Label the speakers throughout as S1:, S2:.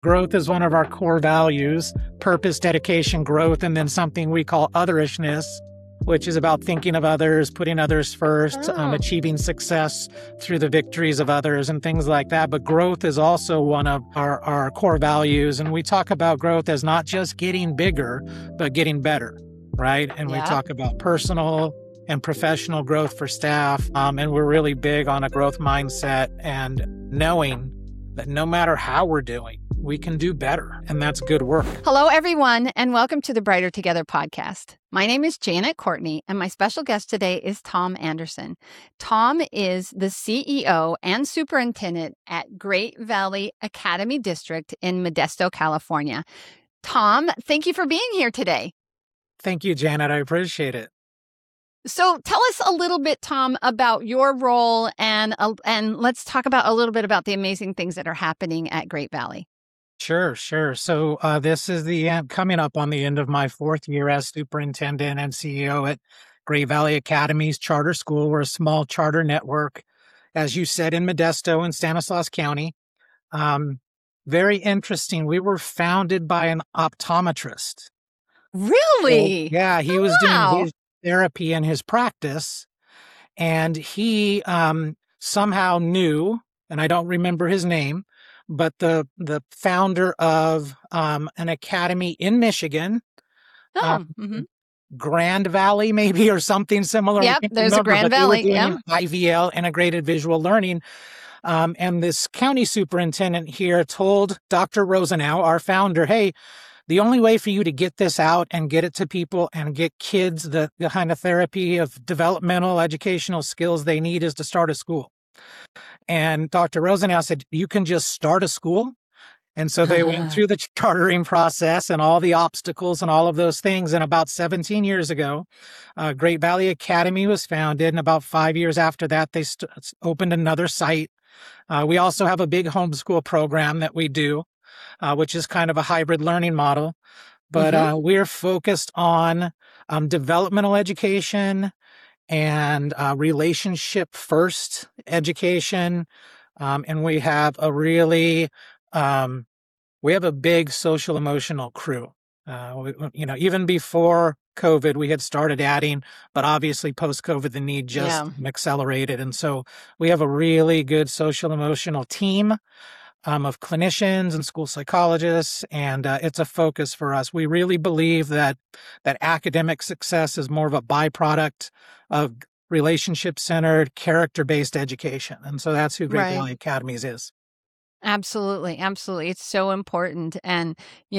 S1: Growth is one of our core values: purpose, dedication, growth, and then something we call otherishness, which is about thinking of others, putting others first, achieving success through the victories of others and things like that. But growth is also one of our core values. And we talk about growth as not just getting bigger, but getting better, right? And we talk about personal and professional growth for staff. And we're really big on a growth mindset and knowing that no matter how we're doing, we can do better, and that's good work.
S2: Hello, everyone, and welcome to the Brighter Together podcast. My name is Janet Courtney, and my special guest today is Tom Anderson. Tom is the CEO and superintendent at Great Valley Academy District in Modesto, California. Tom, thank you for being here today.
S1: Thank you, Janet. I appreciate it.
S2: So tell us a little bit, Tom, about your role, and let's talk about a little bit about the amazing things that are happening at Great Valley.
S1: Sure. So this is the end, coming up on the end of my fourth year as superintendent and CEO at Great Valley Academy's charter school. We're a small charter network, as you said, in Modesto and Stanislaus County. Very interesting. We were founded by an optometrist.
S2: Really?
S1: So, yeah, he was doing his therapy in his practice, and he somehow knew, and I don't remember his name, but the founder of an academy in Michigan, Grand Valley maybe, or something similar.
S2: Yep, there's a Grand Valley.
S1: Yeah, IVL, Integrated Visual Learning. And this county superintendent here told Dr. Rosenau, our founder, hey, the only way for you to get this out and get it to people and get kids the kind of therapy of developmental educational skills they need is to start a school. And Dr. Rosenau said, you can just start a school. And so they went through the chartering process and all the obstacles and all of those things. And about 17 years ago, Great Valley Academy was founded. And about 5 years after that, they opened another site. We also have a big homeschool program that we do, which is kind of a hybrid learning model. But we're focused on developmental education and relationship first education. And we have a really, we have a big social emotional crew. Even before COVID, we had started adding, but obviously post-COVID, the need just accelerated. And so we have a really good social emotional team of clinicians and school psychologists, and it's a focus for us. We really believe that academic success is more of a byproduct of relationship-centered, character-based education, and so that's who Great Valley Academies is.
S2: Absolutely. It's so important, and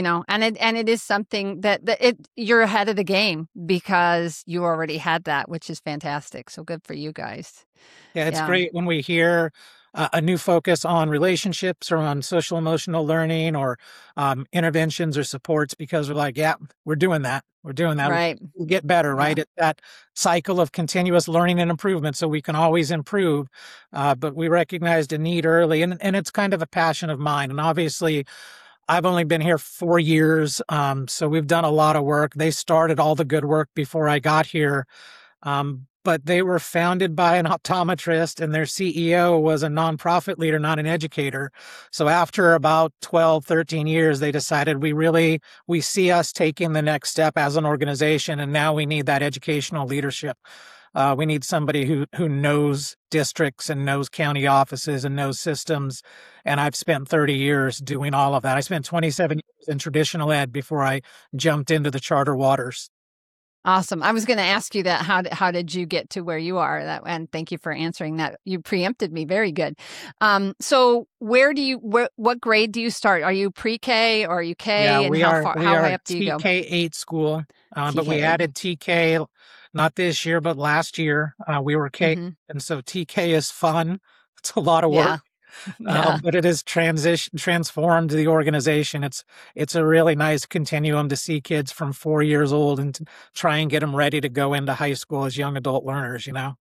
S2: it is something that you're ahead of the game because you already had that, which is fantastic. So good for you guys.
S1: Yeah, it's great when we hear a new focus on relationships or on social emotional learning or interventions or supports, because we're like, yeah, we're doing that.
S2: Right.
S1: We'll get better, right? It's that cycle of continuous learning and improvement, so we can always improve. But we recognized a need early, and it's kind of a passion of mine. And obviously, I've only been here 4 years, so we've done a lot of work. They started all the good work before I got here. But they were founded by an optometrist, and their CEO was a nonprofit leader, not an educator. So after about 12, 13 years, they decided we see us taking the next step as an organization, and now we need that educational leadership. We need somebody who knows districts and knows county offices and knows systems. And I've spent 30 years doing all of that. I spent 27 years in traditional ed before I jumped into the charter waters.
S2: Awesome. I was going to ask you that. How did you get to where you are? And thank you for answering that. You preempted me. Very good. So what grade do you start? Are you pre-K or are you K?
S1: Yeah,
S2: and how high up do you go?
S1: TK 8 school, but we added TK not this year, but last year. We were K, and so TK is fun. It's a lot of work. But it has transformed the organization. It's a really nice continuum to see kids from 4 years old and to try and get them ready to go into high school as young adult learners,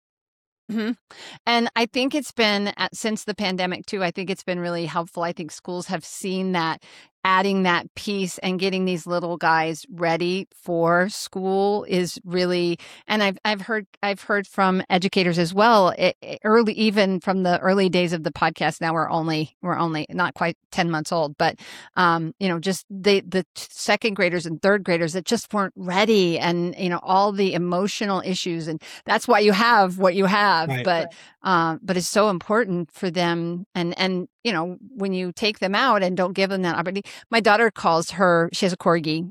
S2: And I think it's been since the pandemic too. I think it's been really helpful. I think schools have seen that adding that piece and getting these little guys ready for school is really, and I've heard from educators as well, early, even from the early days of the podcast. Now we're only not quite 10 months old, but just the second graders and third graders that just weren't ready, and all the emotional issues, and that's why you have what you have.
S1: Right.
S2: But it's so important for them, and when you take them out and don't give them that opportunity. My daughter she has a corgi,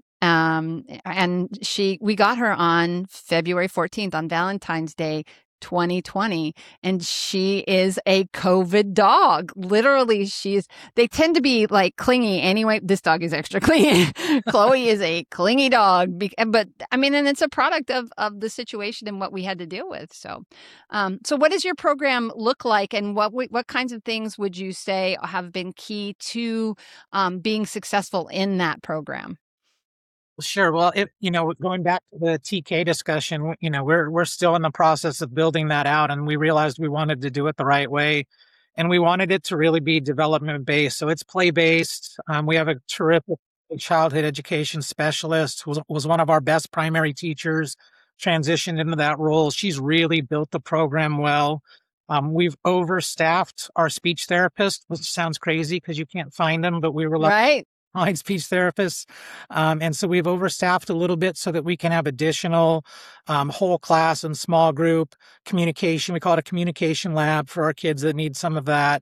S2: and we got her on February 14th, on Valentine's Day 2020, and she is a COVID dog. Literally, they tend to be like clingy anyway. This dog is extra clingy. Chloe is a clingy dog, but I mean, and it's a product of the situation and what we had to deal with. So what does your program look like, and what kinds of things would you say have been key to being successful in that program?
S1: Sure. Well, going back to the TK discussion, we're still in the process of building that out, and we realized we wanted to do it the right way, and we wanted it to really be development based. So it's play based. We have a terrific childhood education specialist who was one of our best primary teachers, transitioned into that role. She's really built the program well. We've overstaffed our speech therapist, which sounds crazy because you can't find them, but we were
S2: right.
S1: Speech therapists. And so we've overstaffed a little bit so that we can have additional whole class and small group communication. We call it a communication lab for our kids that need some of that.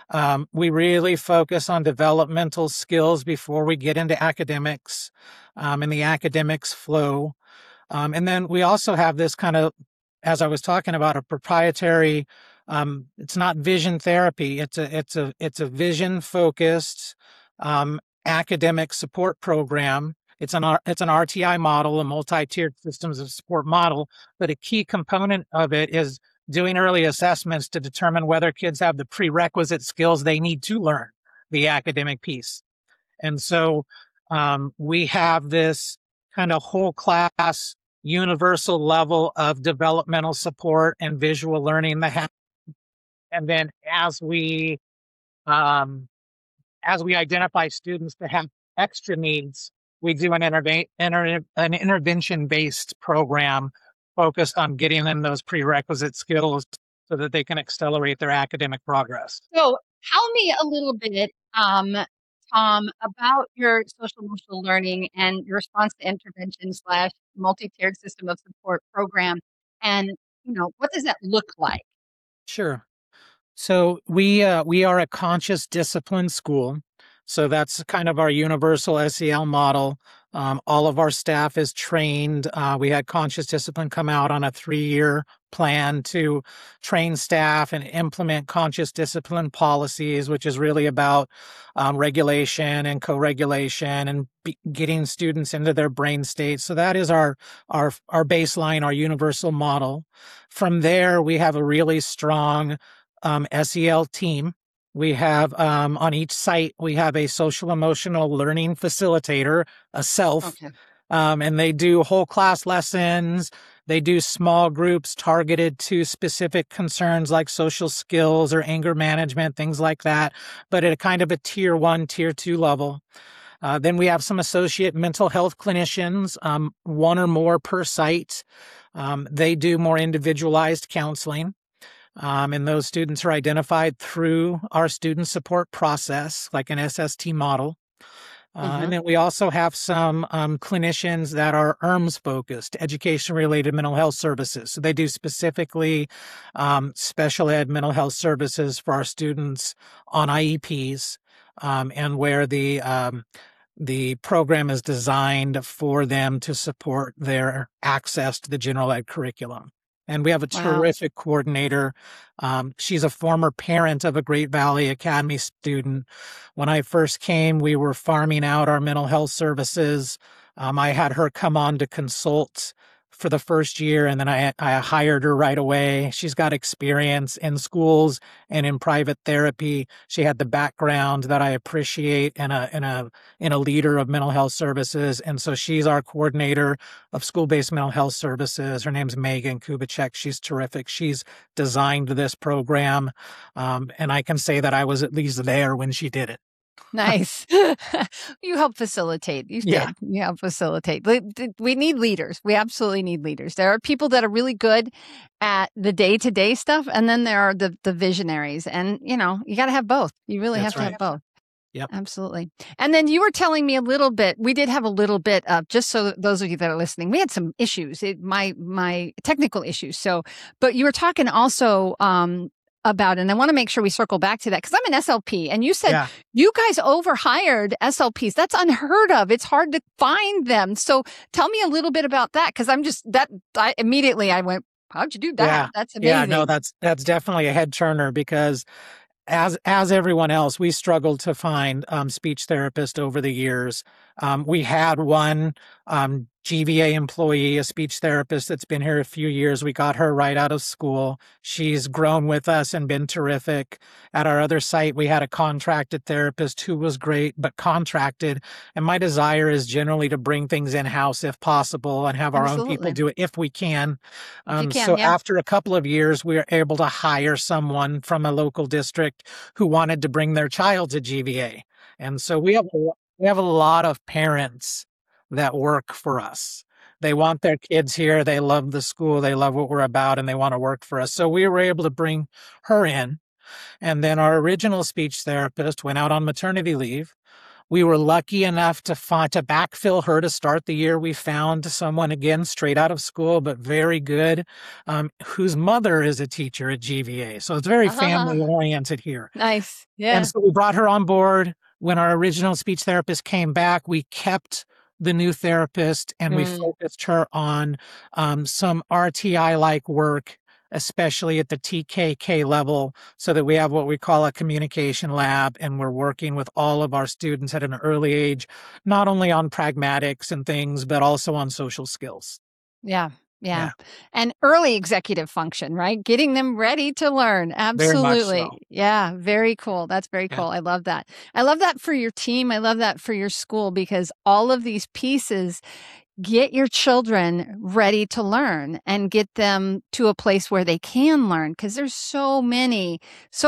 S1: We really focus on developmental skills before we get into academics, and the academics flow. And then we also have this kind of, as I was talking about, a proprietary, it's not vision therapy. It's a vision focused, academic support program. It's an RTI model, a multi-tiered systems of support model, but a key component of it is doing early assessments to determine whether kids have the prerequisite skills they need to learn the academic piece. And so we have this kind of whole class, universal level of developmental support and visual learning that happens. And then as we identify students that have extra needs, we do an intervention-based program focused on getting them those prerequisite skills so that they can accelerate their academic progress.
S2: So tell me a little bit, Tom, about your social emotional learning and your response to intervention / multi-tiered system of support program. And, what does that look like?
S1: Sure. So we are a conscious discipline school. So that's kind of our universal SEL model. All of our staff is trained. We had Conscious Discipline come out on a 3-year plan to train staff and implement conscious discipline policies, which is really about regulation and co-regulation and getting students into their brain state. So that is our baseline, our universal model. From there, we have a really strong SEL team. We have on each site, we have a social emotional learning facilitator, a SELF,
S2: okay.
S1: And they do whole class lessons. They do small groups targeted to specific concerns like social skills or anger management, things like that, but at a kind of a tier 1, tier 2 level. Then we have some associate mental health clinicians, 1 or more per site. They do more individualized counseling. And those students are identified through our student support process, like an SST model. And then we also have some clinicians that are ERMS focused, education-related mental health services. So they do specifically special ed mental health services for our students on IEPs, and where the program is designed for them to support their access to the general ed curriculum. And we have a terrific coordinator. She's a former parent of a Great Valley Academy student. When I first came, we were farming out our mental health services. I had her come on to consult for the first year, and then I hired her right away. She's got experience in schools and in private therapy. She had the background that I appreciate in a leader of mental health services, and so she's our coordinator of school-based mental health services. Her name's Megan Kubicek. She's terrific. She's designed this program, and I can say that I was at least there when she did it.
S2: Nice. You help facilitate. You
S1: Yeah.
S2: did. You help facilitate. We need leaders. We absolutely need leaders. There are people that are really good at the day-to-day stuff, and then there are the visionaries. And, you got to have both. You really have
S1: That's
S2: to have
S1: right.
S2: both.
S1: Yep.
S2: Absolutely. And then you were telling me a little bit, we did have a little bit of, just so those of you that are listening, we had some issues, my technical issues. So, but you were talking also, about, and I want to make sure we circle back to that because I'm an SLP and you said
S1: Yeah.
S2: you guys overhired SLPs. That's unheard of. It's hard to find them. So tell me a little bit about that because I immediately went, how'd you do that?
S1: Yeah.
S2: That's amazing.
S1: Yeah. No, that's definitely a head turner because as everyone else, we struggled to find speech therapists over the years. We had one GVA employee, a speech therapist that's been here a few years. We got her right out of school. She's grown with us and been terrific. At our other site, we had a contracted therapist who was great, but contracted. And my desire is generally to bring things in-house if possible and have our own people
S2: Absolutely.
S1: do it if we can.
S2: If you can,
S1: So
S2: yeah.
S1: after a couple of years, we were able to hire someone from a local district who wanted to bring their child to GVA. And so we have a lot of parents that work for us. They want their kids here. They love the school. They love what we're about, and they want to work for us. So we were able to bring her in. And then our original speech therapist went out on maternity leave. We were lucky enough to backfill her to start the year. We found someone, again, straight out of school, but very good, whose mother is a teacher at GVA. So it's very family-oriented here.
S2: Nice. Yeah.
S1: And so we brought her on board. When our original speech therapist came back, we kept the new therapist and we focused her on some RTI-like work, especially at the TKK level, so that we have what we call a communication lab, and we're working with all of our students at an early age, not only on pragmatics and things, but also on social skills.
S2: Yeah. And early executive function, right? Getting them ready to learn. Absolutely.
S1: So.
S2: Yeah. Very cool. That's very cool. I love that. I love that for your team. I love that for your school because all of these pieces get your children ready to learn and get them to a place where they can learn. Because there's so many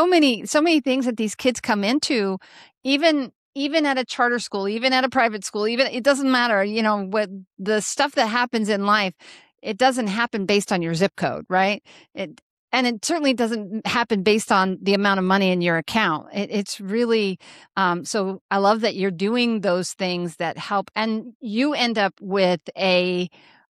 S2: things that these kids come into, even at a charter school, even at a private school, it doesn't matter, what the stuff that happens in life, it doesn't happen based on your zip code, right? And it certainly doesn't happen based on the amount of money in your account. It's really, so I love that you're doing those things that help. And you end up with a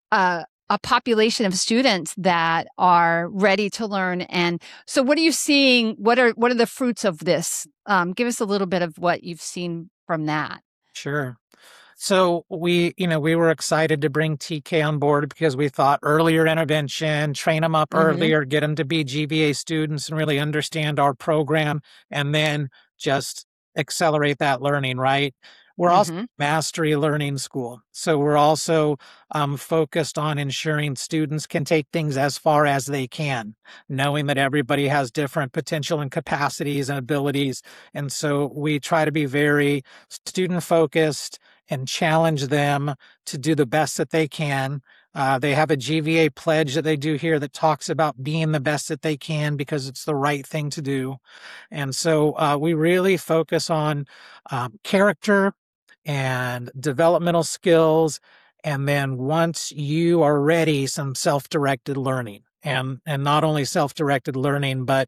S2: population of students that are ready to learn. And so what are you seeing? What are the fruits of this? Give us a little bit of what you've seen from that.
S1: Sure. So we were excited to bring TK on board because we thought earlier intervention, train them up earlier, get them to be GVA students and really understand our program, and then just accelerate that learning, right? We're also a mastery learning school. So we're also focused on ensuring students can take things as far as they can, knowing that everybody has different potential and capacities and abilities. And so we try to be very student-focused and challenge them to do the best that they can. They have a GVA pledge that they do here that talks about being the best that they can because it's the right thing to do. And so we really focus on character and developmental skills. And then once you are ready, some self-directed learning and not only self-directed learning, but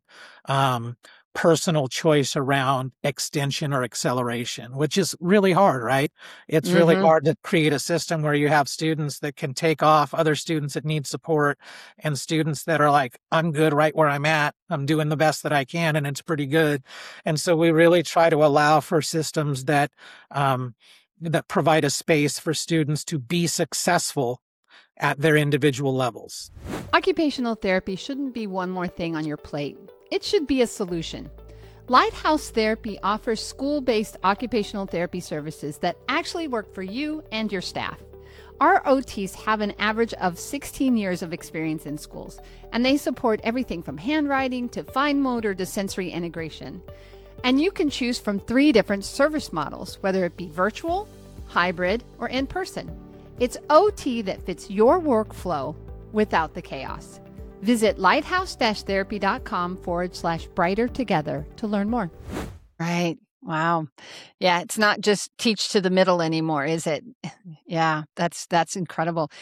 S1: personal choice around extension or acceleration, which is really hard, right? It's really hard to create a system where you have students that can take off other students that need support and students that are like, I'm good right where I'm at. I'm doing the best that I can and it's pretty good. And so we really try to allow for systems that provide a space for students to be successful at their individual levels.
S2: Occupational therapy shouldn't be one more thing on your plate. It should be a solution. Lighthouse Therapy offers school-based occupational therapy services that actually work for you and your staff. Our OTs have an average of 16 years of experience in schools, and they support everything from handwriting to fine motor to sensory integration. And you can choose from 3 different service models, whether it be virtual, hybrid, or in person. It's OT that fits your workflow without the chaos. Visit lighthouse-therapy.com/brighter together to learn more. Right. Wow. Yeah, it's not just teach to the middle anymore, is it? Yeah, that's incredible.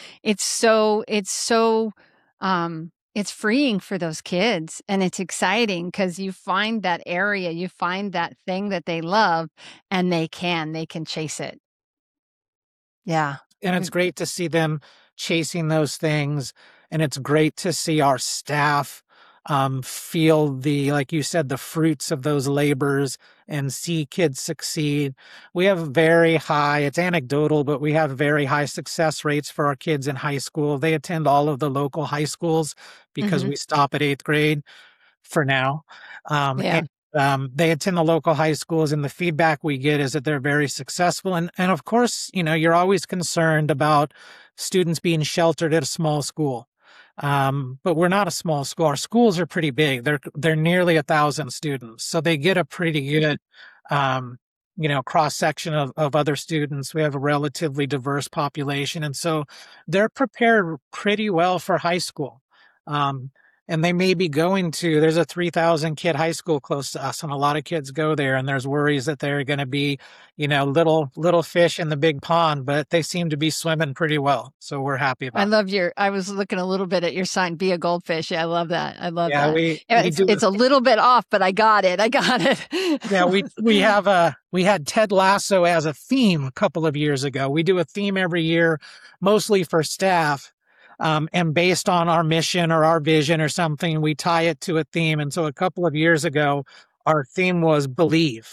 S2: It's freeing for those kids, and it's exciting because you find that area, you find that thing that they love, and they can chase it. Yeah.
S1: And it's
S2: Good.
S1: great to see them chasing those things. And it's great to see our staff feel like you said, the fruits of those labors and see kids succeed. We have very high, it's anecdotal, but we have very high success rates for our kids in high school. They attend all of the local high schools because
S2: Mhm.
S1: we stop at eighth grade for now.
S2: Yeah.
S1: They attend the local high schools, and the feedback we get is that they're very successful. And of course, you're always concerned about students being sheltered at a small school. But we're not a small school. Our schools are pretty big. They're nearly 1,000 students, so they get a pretty good cross section of other students. We have a relatively diverse population, and so they're prepared pretty well for high school. Um, and they may be there's a 3,000 kid high school close to us, and a lot of kids go there, and there's worries that they're going to be, little fish in the big pond, but they seem to be swimming pretty well. So we're happy about
S2: I was looking a little bit at your sign, be a goldfish. Yeah, I love that. I
S1: it.
S2: love
S1: Yeah,
S2: that. Yeah,
S1: we do.
S2: it's a little bit off, but I got it. I got
S1: Yeah,
S2: it.
S1: we had Ted Lasso as a theme a couple of years ago. We do a theme every year, mostly for staff. And based on our mission or our vision or something, we tie it to a theme. And so a couple of years ago, our theme was believe.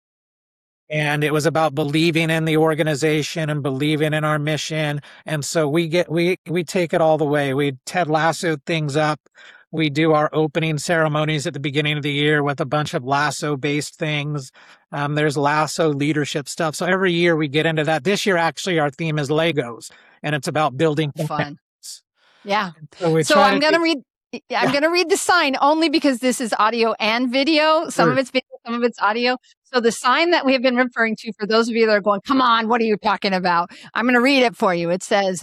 S1: And it was about believing in the organization and believing in our mission. And so we take it all the way. We Ted Lasso things up. We do our opening ceremonies at the beginning of the year with a bunch of Lasso based things. There's Lasso leadership stuff. So every year we get into that. This year, actually, our theme is Legos, and it's about building
S2: Fun.
S1: commitments.
S2: Yeah.
S1: So we
S2: So
S1: try to do,
S2: I'm
S1: yeah,
S2: going to read the sign only because this is audio and video. Some of
S1: sure.
S2: it's video, some of it's audio. So the sign that we have been referring to, for those of you that are going, come on, what are you talking about? I'm going to read it for you. It says,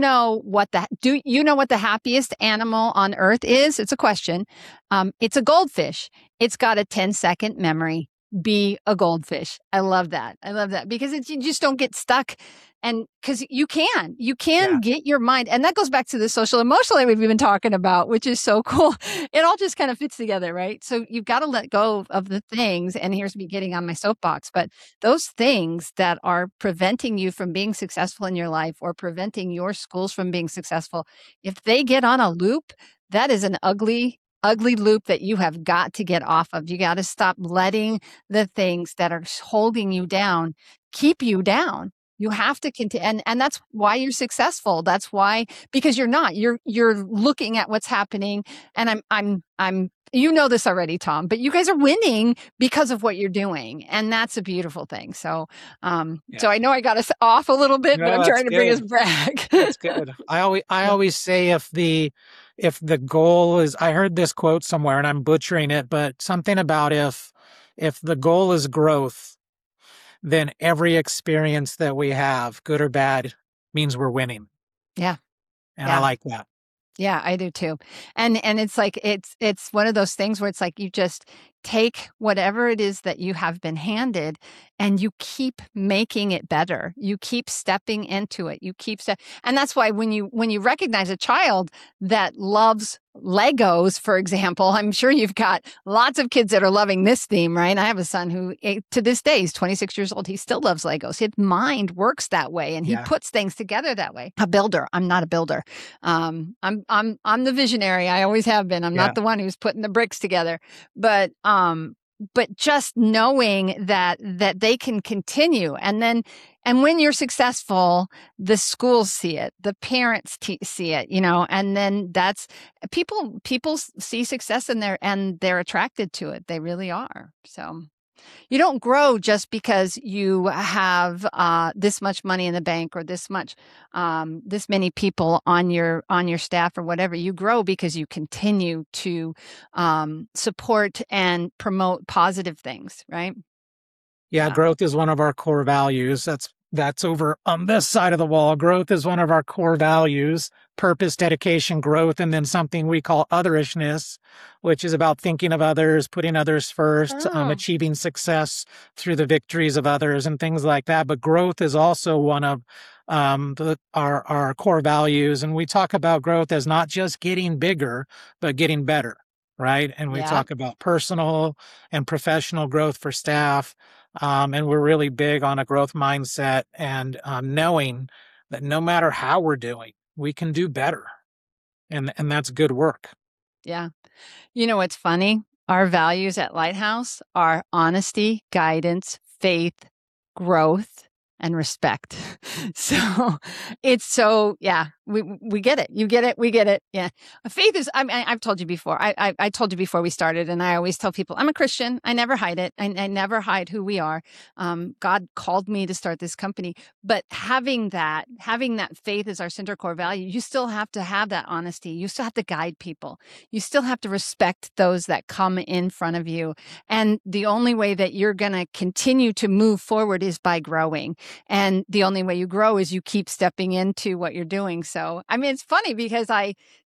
S2: do you know what the happiest animal on earth is? It's a question. It's a goldfish. It's got a 10-second memory. Be a goldfish. I love that. I love that because you just don't get stuck. And because you can
S1: Yeah.
S2: get your mind. And that goes back to the social emotional that we've been talking about, which is so cool. It all just kind of fits together, right? So you've got to let go of the things. And here's me getting on my soapbox, but those things that are preventing you from being successful in your life or preventing your schools from being successful, if they get on a loop, that is an ugly loop that you have got to get off of. You got to stop letting the things that are holding you down keep you down. You have to continue, and that's why you're successful. That's why, because you're looking at what's happening, and I'm you know this already, Tom, but you guys are winning because of what you're doing, and that's a beautiful thing. So,
S1: Yeah.
S2: so I know I got us off a little bit, but
S1: No,
S2: I'm
S1: that's
S2: trying to bring us
S1: good.
S2: back.
S1: That's good. I always say if the goal is, I heard this quote somewhere and I'm butchering it, but something about if the goal is growth, then every experience that we have, good or bad, means we're winning.
S2: Yeah,
S1: And I
S2: yeah.
S1: like that.
S2: Yeah, I do too. And it's like it's one of those things where it's like you just take whatever it is that you have been handed and you keep making it better. You keep stepping into it. And that's why when you recognize a child that loves Legos, for example, I'm sure you've got lots of kids that are loving this theme, right? I have a son who to this day is 26 years old. He still loves Legos. His mind works that way and he
S1: Yeah.
S2: puts things together that way. A builder. I'm not a builder. I'm the visionary. I always have been. I'm
S1: Yeah.
S2: not the one who's putting the bricks together. But just knowing that they can continue, and when you're successful, the schools see it, the parents see it, and then that's people see success in there and they're attracted to it. They really are. So you don't grow just because you have this much money in the bank or this many people on your staff or whatever. You grow because you continue to support and promote positive things, right?
S1: Yeah. Growth is one of our core values. That's over on this side of the wall. Growth is one of our core values: purpose, dedication, growth, and then something we call otherishness, which is about thinking of others, putting others first,
S2: Oh,
S1: achieving success through the victories of others and things like that. But growth is also one of our core values. And we talk about growth as not just getting bigger, but getting better, right? And we
S2: yeah.
S1: talk about personal and professional growth for staff. And we're really big on a growth mindset and knowing that no matter how we're doing, we can do better. And that's good work.
S2: Yeah. You know what's funny? Our values at Lighthouse are honesty, guidance, faith, growth, and respect. So it's yeah, we get it. You get it. We get it. Yeah. Faith is, I've told you before. I told you before we started, and I always tell people I'm a Christian. I never hide it. I never hide who we are. God called me to start this company, but having that faith as our center core value, you still have to have that honesty. You still have to guide people. You still have to respect those that come in front of you. And the only way that you're going to continue to move forward is by growing. And the only way you grow is you keep stepping into what you're doing. So, I mean, it's funny because I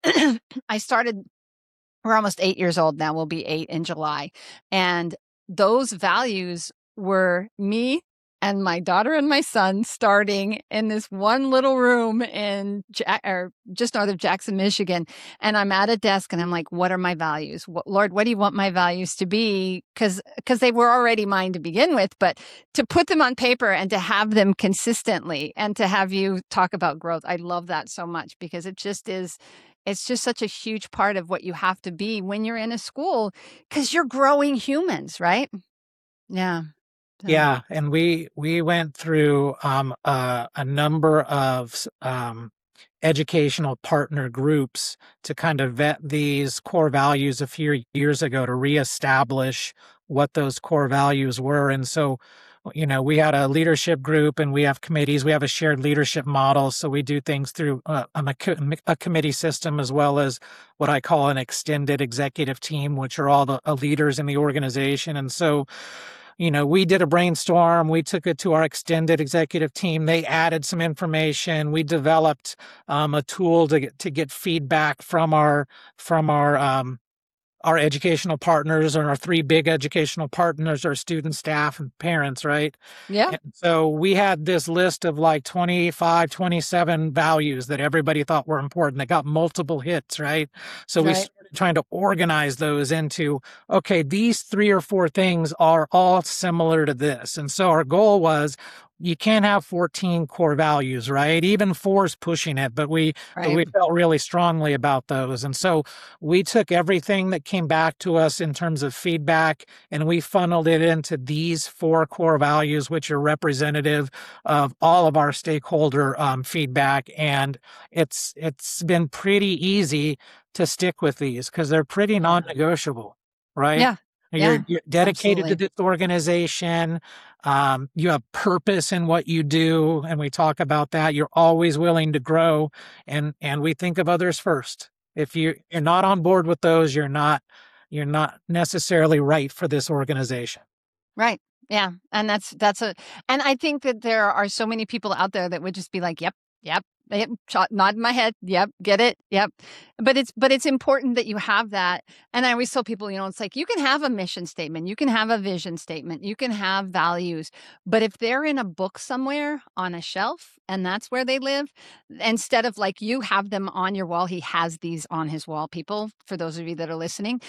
S2: started, we're almost 8 years old now. We'll be 8 in July. And those values were me and my daughter and my son starting in this one little room in just north of Jackson, Michigan. And I'm at a desk and I'm like, what are my values? Lord, what do you want my values to be? Because they were already mine to begin with, but to put them on paper and to have them consistently and to have you talk about growth, I love that so much because it just is. It's just such a huge part of what you have to be when you're in a school because you're growing humans, right? Yeah. So.
S1: Yeah, and we went through a number of educational partner groups to kind of vet these core values a few years ago to reestablish what those core values were. And so, we had a leadership group and we have committees. We have a shared leadership model. So we do things through a committee system as well as what I call an extended executive team, which are all the leaders in the organization. And so, we did a brainstorm. We took it to our extended executive team. They added some information. We developed a tool to get feedback from our educational partners, or our 3 big educational partners, our students, staff, and parents, right?
S2: Yeah.
S1: And so we had this list of like 25, 27 values that everybody thought were important. They got multiple hits, right? So we started trying to organize those into, okay, these 3 or 4 things are all similar to this. And so our goal was, you can't have 14 core values, right? Even 4 is pushing it, but we felt really strongly about those. And so we took everything that came back to us in terms of feedback, and we funneled it into these 4 core values, which are representative of all of our stakeholder feedback. And it's been pretty easy to stick with these because they're pretty non-negotiable, right?
S2: Yeah.
S1: You're dedicated
S2: absolutely.
S1: to this organization. You have purpose in what you do, and we talk about that. You're always willing to grow, and we think of others first. If you're not on board with those, you're not necessarily right for this organization.
S2: Right. Yeah. And and I think that there are so many people out there that would just be like, yep, nod my head. Yep. Get it. Yep. But it's important that you have that. And I always tell people, it's like, you can have a mission statement, you can have a vision statement, you can have values, but if they're in a book somewhere on a shelf and that's where they live, instead of like you have them on your wall, he has these on his wall, people, for those of you that are listening,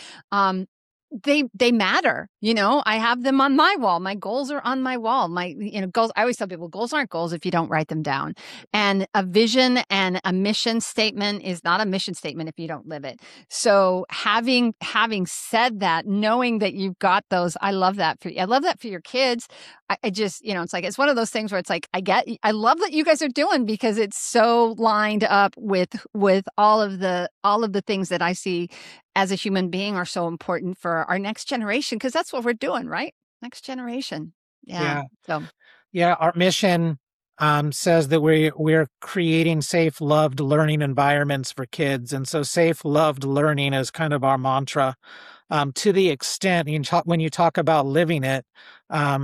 S2: they matter. I have them on my wall. My goals are on my wall. My, goals. I always tell people goals aren't goals if you don't write them down. And a vision and a mission statement is not a mission statement if you don't live it. So having said that, knowing that you've got those, I love that for your kids. I just, it's like, it's one of those things where it's like, I love that you guys are doing because it's so lined up with all of the things that I see as a human being are so important for our next generation, because that's what we're doing, right? Next generation. Yeah. So,
S1: yeah, our mission says that we're creating safe, loved learning environments for kids. And so safe, loved learning is kind of our mantra. To the extent when you talk about living it,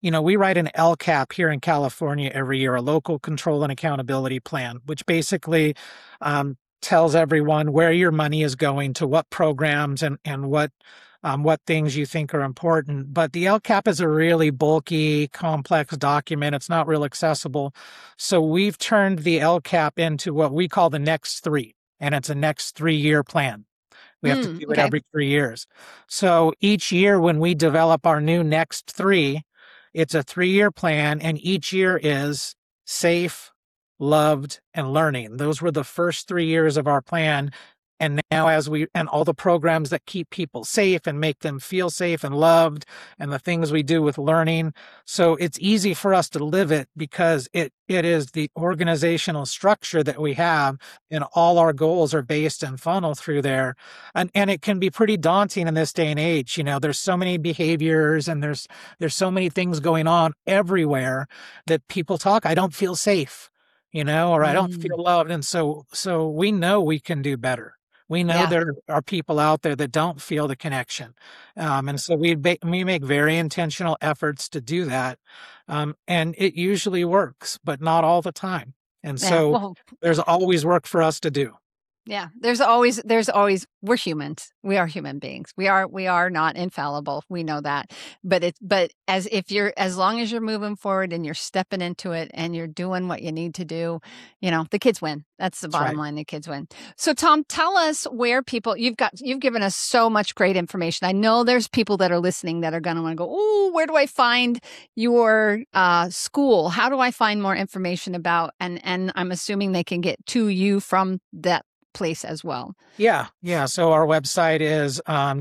S1: we write an LCAP here in California every year, a local control and accountability plan, which basically tells everyone where your money is going to, what programs and what things you think are important. But the LCAP is a really bulky, complex document. It's not real accessible. So we've turned the LCAP into what we call the next three, and it's a next 3-year plan. We have to do it every 3 years. So each year when we develop our new next three, it's a 3-year plan, and each year is safe, loved, and learning. Those were the first 3 years of our plan. And now and all the programs that keep people safe and make them feel safe and loved, and the things we do with learning. So it's easy for us to live it because it is the organizational structure that we have, and all our goals are based and funnel through there. And it can be pretty daunting in this day and age. There's so many behaviors and there's so many things going on everywhere that people talk, I don't feel safe, or I don't feel loved. And so we know we can do better. We know there are people out there that don't feel the connection. And so we make very intentional efforts to do that. And it usually works, but not all the time. And so there's always work for us to do.
S2: Yeah, there's always, we're humans. We are human beings. We are not infallible. We know that. But as long as you're moving forward and you're stepping into it and you're doing what you need to do, the kids win. That's the bottom line. The kids win. So Tom, tell us where you've given us so much great information. I know there's people that are listening that are going to want to go, oh, where do I find your school? How do I find more information about, and I'm assuming they can get to you from that place as well.
S1: Yeah. So our website is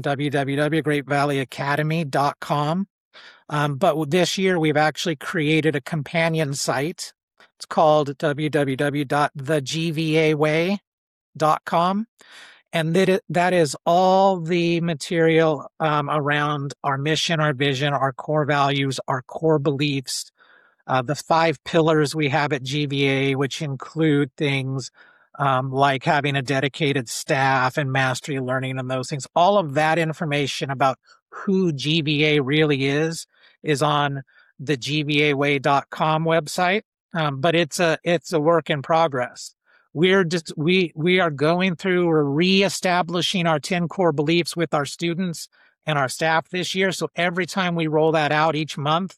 S1: www.greatvalleyacademy.com. But this year we've actually created a companion site. It's called www.thegvaway.com. And that is all the material around our mission, our vision, our core values, our core beliefs, the 5 pillars we have at GVA, which include things like having a dedicated staff and mastery learning and those things. All of that information about who GVA really is on the gvaway.com website. But it's a work in progress. We are going through, we're reestablishing our 10 core beliefs with our students and our staff this year. So every time we roll that out each month,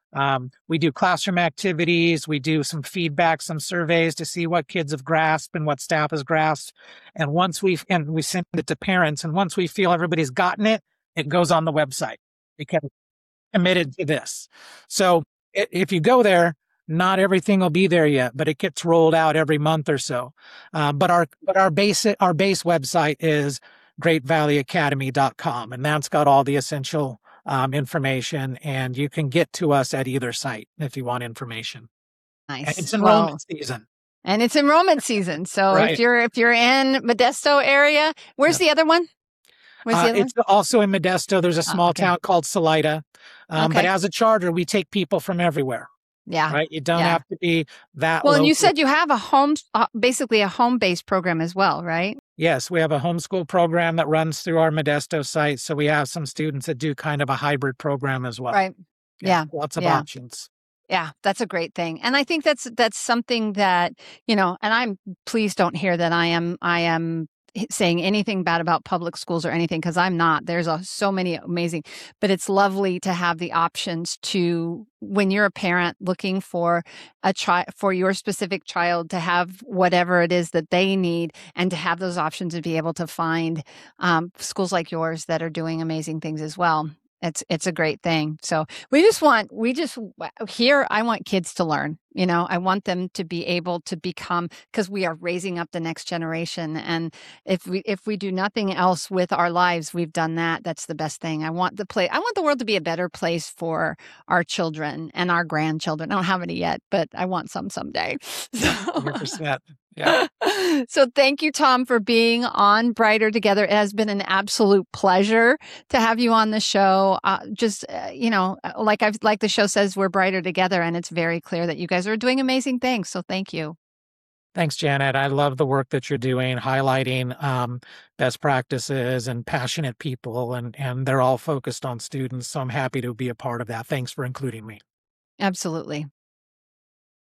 S1: we do classroom activities, we do some feedback, some surveys to see what kids have grasped and what staff has grasped. And we send it to parents. And once we feel everybody's gotten it, it goes on the website because we're committed to this. So if you go there, not everything will be there yet, but it gets rolled out every month or so. But our base website is greatvalleyacademy.com, and that's got all the essential information, and you can get to us at either site if you want information.
S2: Nice.
S1: And it's enrollment season.
S2: And it's enrollment season. So if you're in Modesto area, where's the other one?
S1: It's also in Modesto. There's a small town called Salida. But as a charter, we take people from everywhere.
S2: Yeah.
S1: Right. You don't have to be that.
S2: Well, and you said you have basically a home-based program as well, right?
S1: Yes, we have a homeschool program that runs through our Modesto site. So we have some students that do kind of a hybrid program as well.
S2: Right. Yeah.
S1: Lots of options.
S2: Yeah, that's a great thing. And I think that's something that, and please don't hear that I am saying anything bad about public schools or anything, because I'm not. There's so many amazing, but it's lovely to have the options to, when you're a parent looking for for your specific child to have whatever it is that they need, and to have those options and be able to find schools like yours that are doing amazing things as well. It's a great thing. So I want kids to learn, I want them to be able to become, because we are raising up the next generation. And if we do nothing else with our lives, we've done that. That's the best thing. I want the world to be a better place for our children and our grandchildren. I don't have any yet, but I want some someday.
S1: 100%. Yeah.
S2: So thank you, Tom, for being on Brighter Together. It has been an absolute pleasure to have you on the show. Like the show says, we're brighter together, and it's very clear that you guys are doing amazing things. So thank you.
S1: Thanks, Janet. I love the work that you're doing, highlighting best practices and passionate people, and they're all focused on students. So I'm happy to be a part of that. Thanks for including me.
S2: Absolutely.